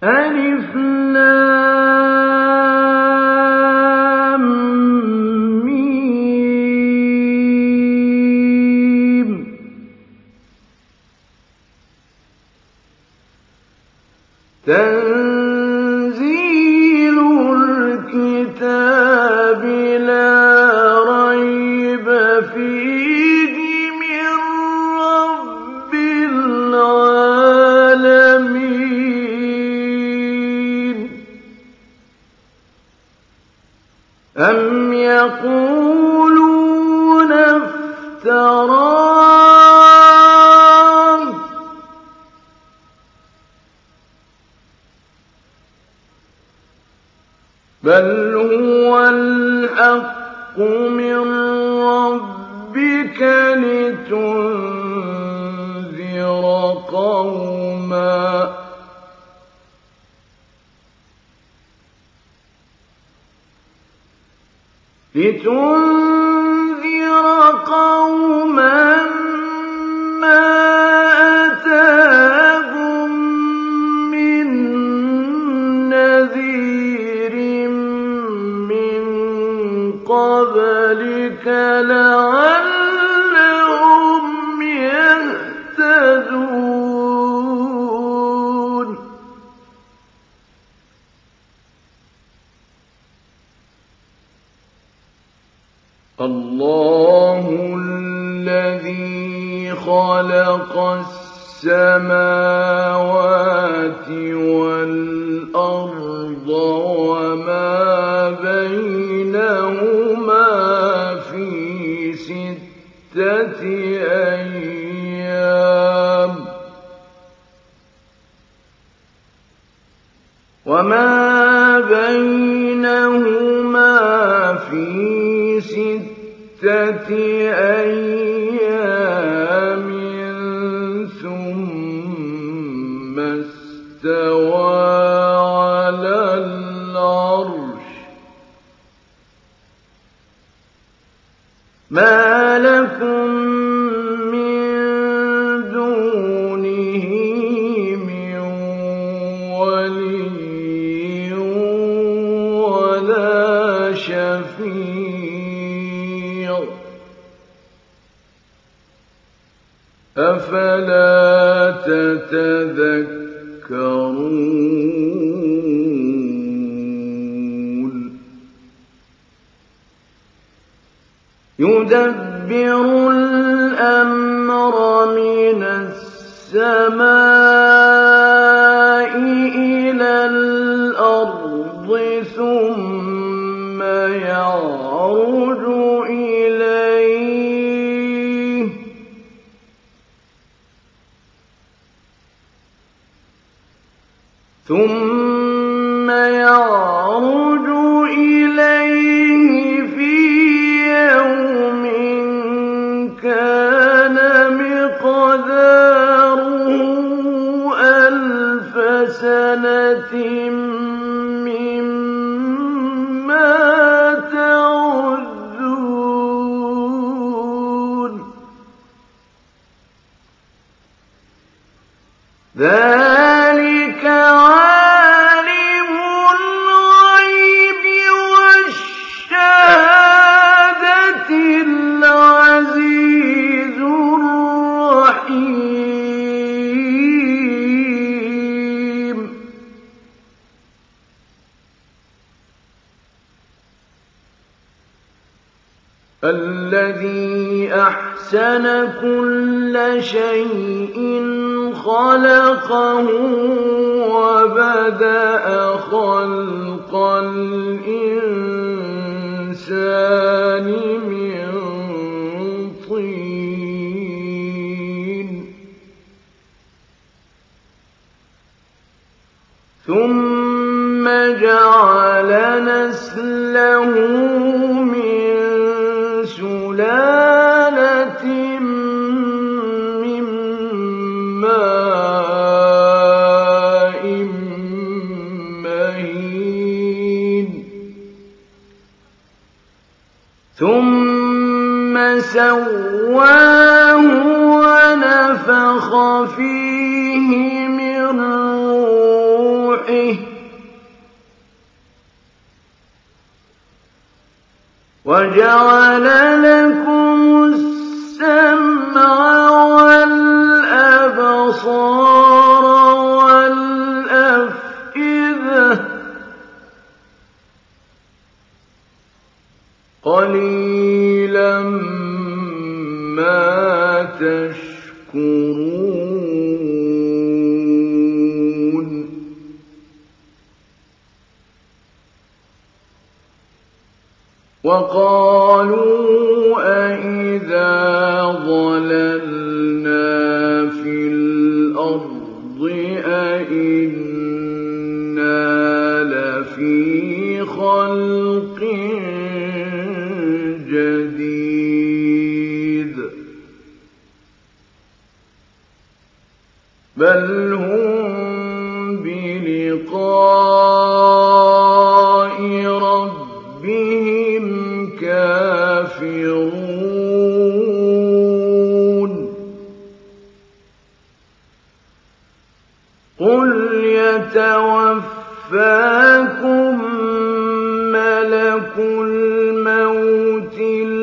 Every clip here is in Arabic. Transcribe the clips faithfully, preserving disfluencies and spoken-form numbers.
ألف لام ميم تنزيل الكتاب لا ريب فيه من رب العالمين أم يقولون افتراه بل هو الحق من ربك لتنذر قوما لتنذر قوما ما أتاهم من نذير من قبلك لعلهم يهتدون الله الذي خلق السماوات والأرض وما بينهما في ستة أيام وما بينهما في ستة أيام ثم استوى على العرش ما لكم من دونه من ولي ولا شفيع أفلا تتذكرون يدبر الأمر من السماء إلى الأرض ثم يعرج إليه ثم يعرج إليه في يوم كان مقداره ألف سنة مما تعدون ذلك عالم الغيب والشهادة العزيز الرحيم الذي أحسن كل شيء خلقه وبدأ خلق الإنسان من طين ثم جعل نسله من سلالة من ماء مهين ثم سواه ونفخ فيه من روحه وجعل لكم السمع والأبصار والأفئدة قليلا ما تشكرون وقالوا أئذا ضللنا في الأرض أئنا لفي خلق جديد بل هم بلقاء ربهم كافرون قل يتوفاكم ملك الموت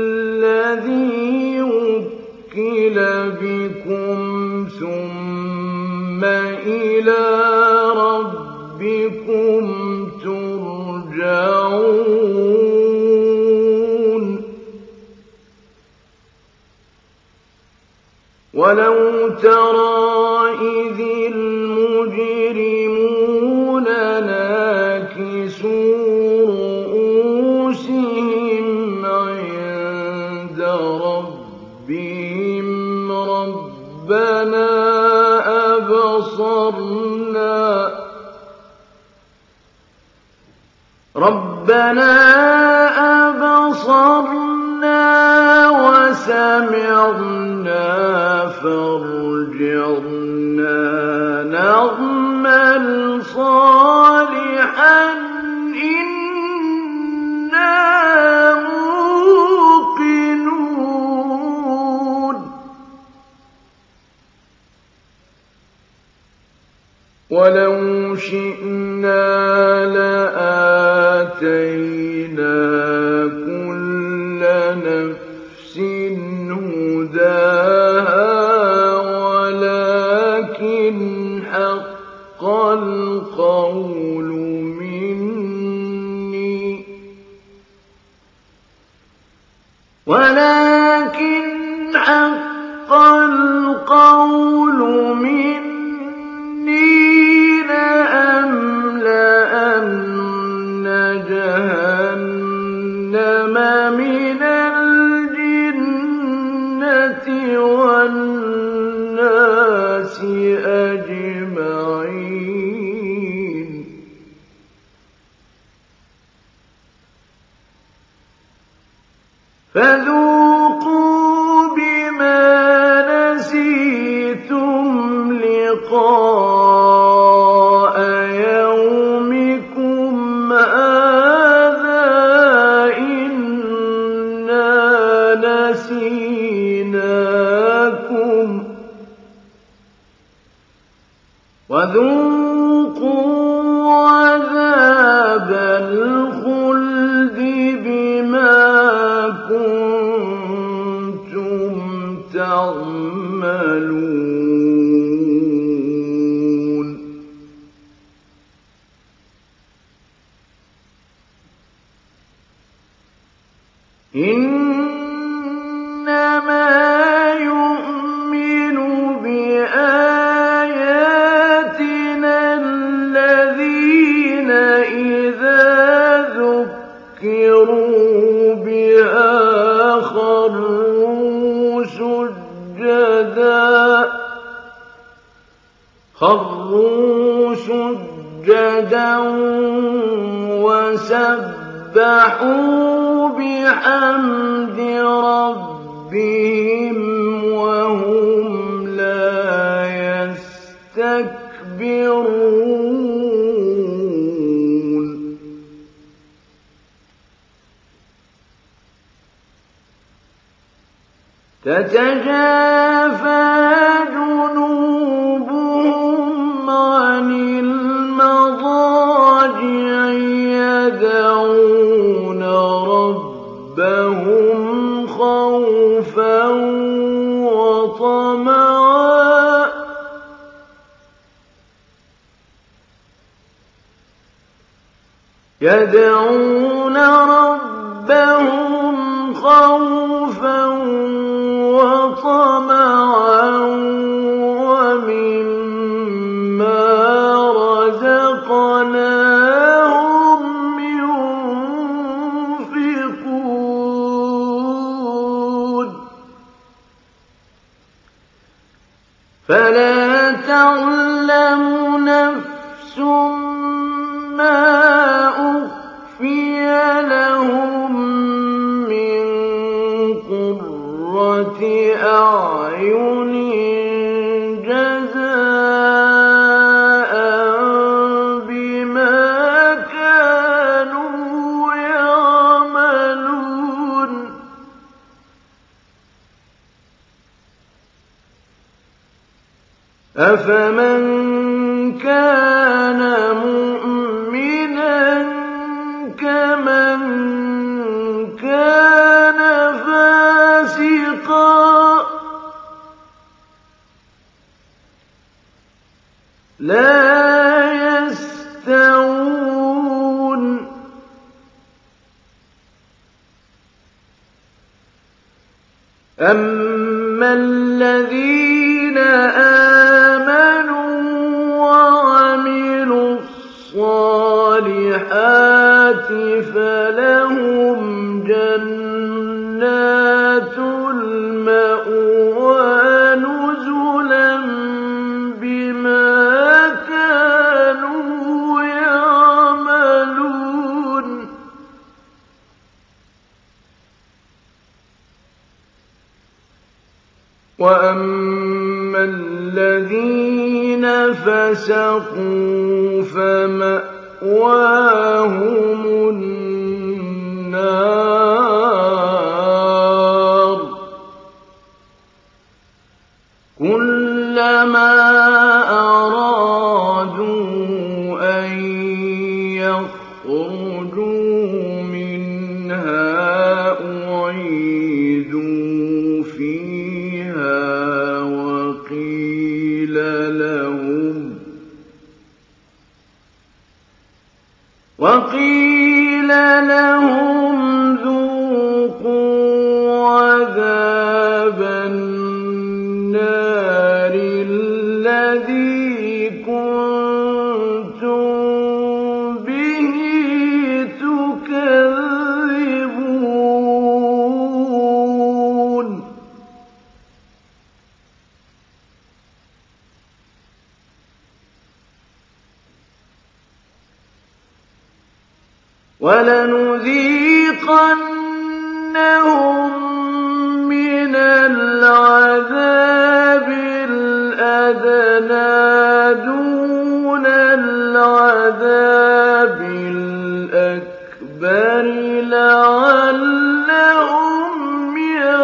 الذي وكل بكم ثم إلى ربكم ترجعون ولو ترى إذ المجرمون ناكسوا رؤوسهم عند ربهم ربنا أبصرنا ربنا أبصرنا وسمعنا فارجعنا نعمل صالحا إنا موقنون ولو شئنا لآتينا كل نفس هداها ولكن حق القول مني ولكن حق القول مني لأملأن جهنم من الجنة والناس أجمعين فذوقوا بما نسيتم لقاء يومكم هذا إنا نسيناكم وذوقوا عذاب الخلد بما كنتم تعملون إنما يؤمن بآياتنا الذين إذا ذكروا بها خروا سجدا خروا سجدا وسبحوا بحمد ربهم وهم لا يستكبرون تتجافى جنوبهم عن المضاجع يدعون ربهم يدعون ربهم خوفا وطمعا ومما رزقناهم ينفقون فلا تعلم نفس ما أخفي لهم من قرة أعين جزاء بما كانوا يعملون أفمن كان مؤمنا كمن كان فاسقا لا يستوون أما الذين آمنوا وعملوا الصالحات فلهم جنات المأوى نزلا بما كانوا يعملون وأما الذين فسقوا فمأواهم النار كلما أرادوا أن يخرجوا منها أعيدوا فيها وقيل لهم وقيل لهم ذوقوا عذاب النار الذي كنتم به تكذبون ولنذيقنهم من العذاب الأدنى دون العذاب الأكبر لعلهم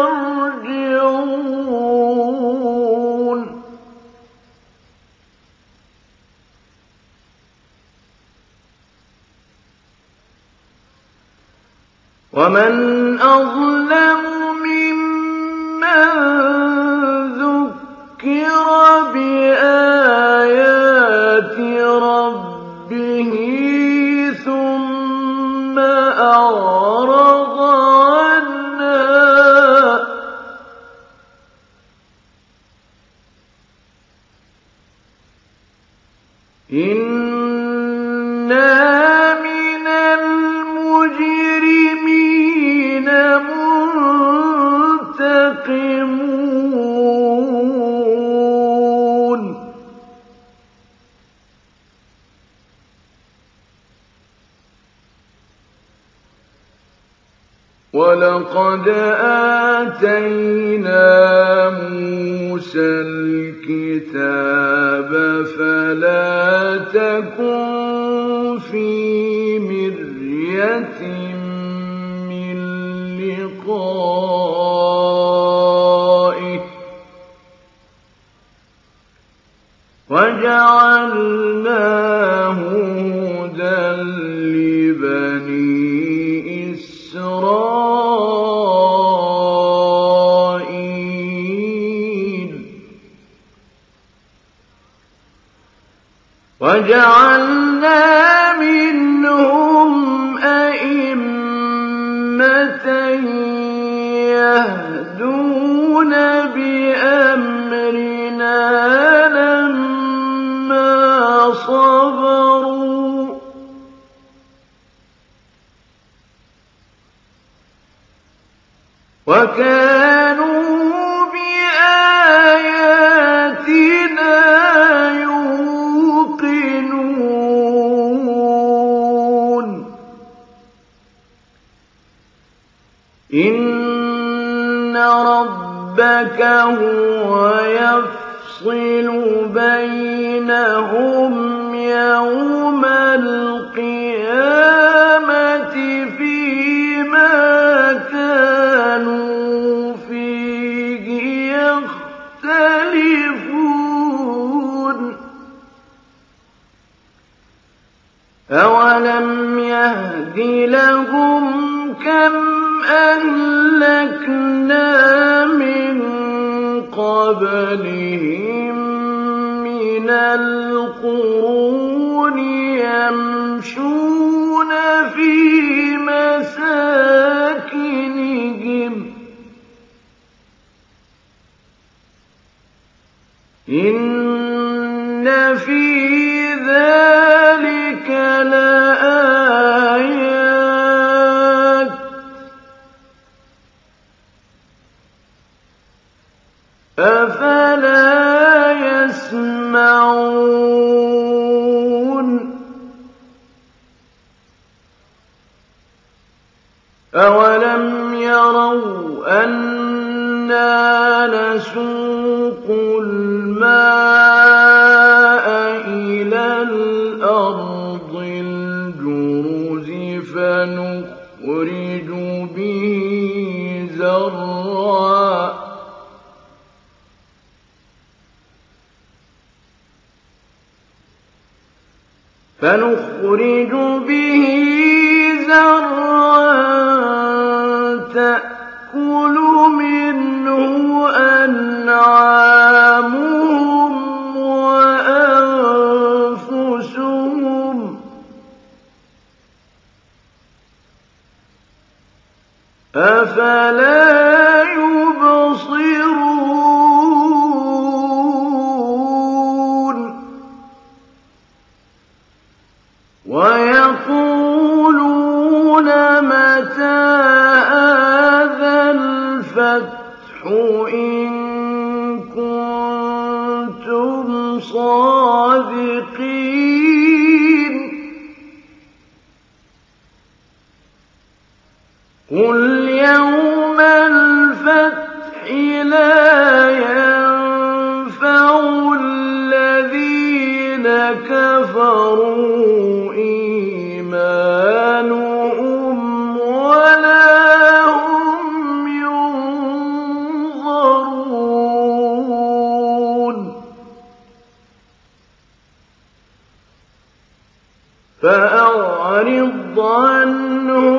يرجعون ومن أظلم ممن ذكر بآيات ربه ثم أعرض عنها إنا من المجرمين منتقمون ولقد آتينا موسى الكتاب فلا تكن في مرية من لقائه وجعلناه هدى لبني إسرائيل وجعلنا منهم صبروا وكانوا بآياتنا يوقنون إن ربك هو يفصل بينهم يوم القيامة فيما كانوا فيه يختلفون أولم يهد لهم كم أهلكنا من قبلهم من القرون يمشون في مساكنهم إن في ذلك لآيات أفلا يسمعون أولم يروا أنا نسوق الماء إلى الأرض الجرز فنخرج به زرعا فنخرج به زرعا تأكل منه أنعامهم وأنفسهم أفلا يبصرون ويقولون متى هذا الفتح إن كنتم صادقين قل يوم الفتح لا ينفع الذين كفروا إيمانهم ولا هم ينظرون فأعرض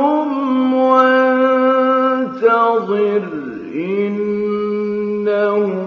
عنهم وانتظر إنهم